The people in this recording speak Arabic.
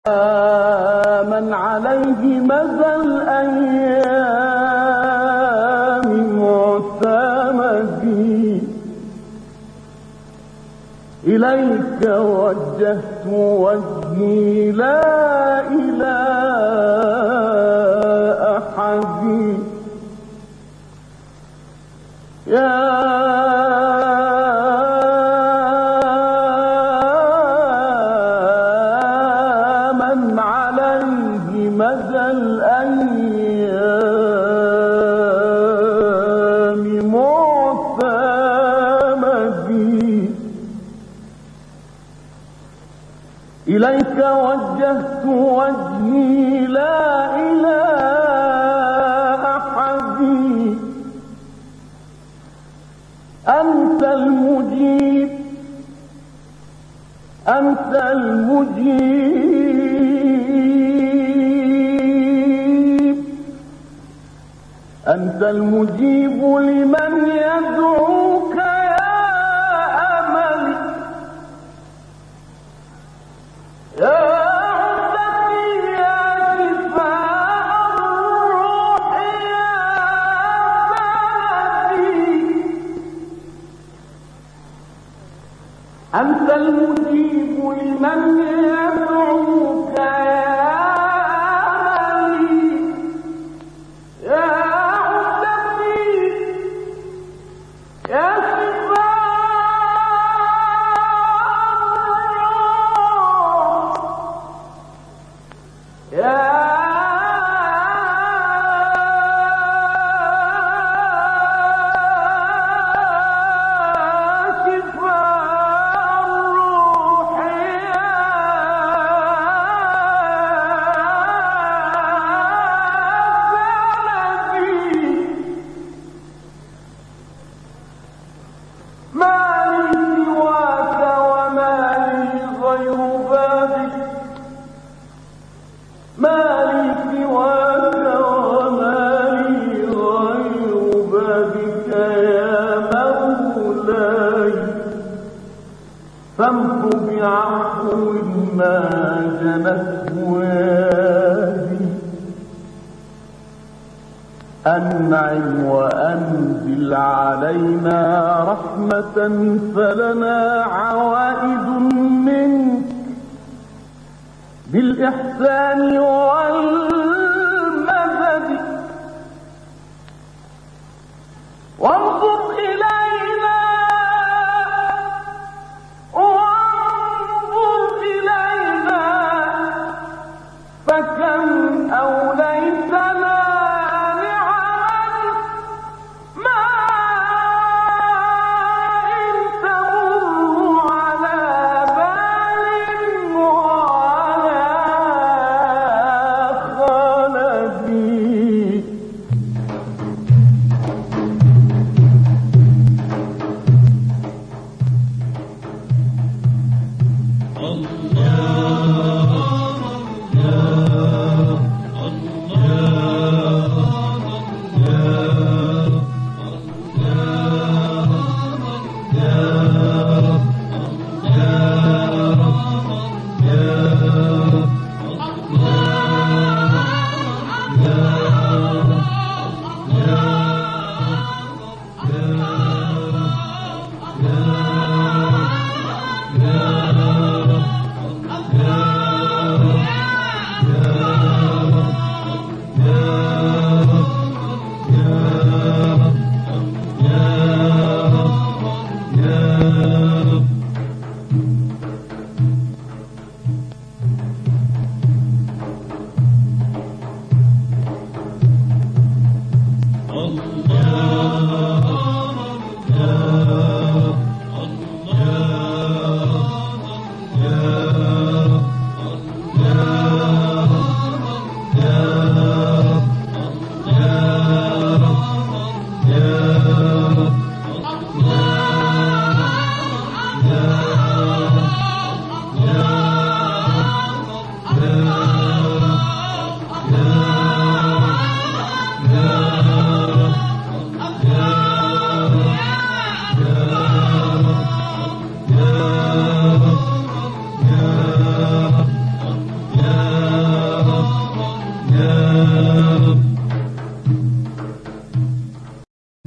من عليه مدى الأيام معتمدي، إليك وجهت وجهي لا إلى أحد. يا من عليه مدى الأيام معتمدي، إليك وجهت وجهي لا إلى أحد. أنت المجيب، أنت المجيب، أنت المجيب لمن يدعوك يا أملي. يا أنت المجيب لمن يدعوك يا أملي. يا عزتي يا شفاء يا فامحو بعفو ما جنته يدي. أنعم وأنزل علينا رحمة فلنا عوائد منك بالإحسان والمدد. وانظر إلينا فكم أوليتنا نعما ما إن تمر على بال وعلى خلدي. الكتاب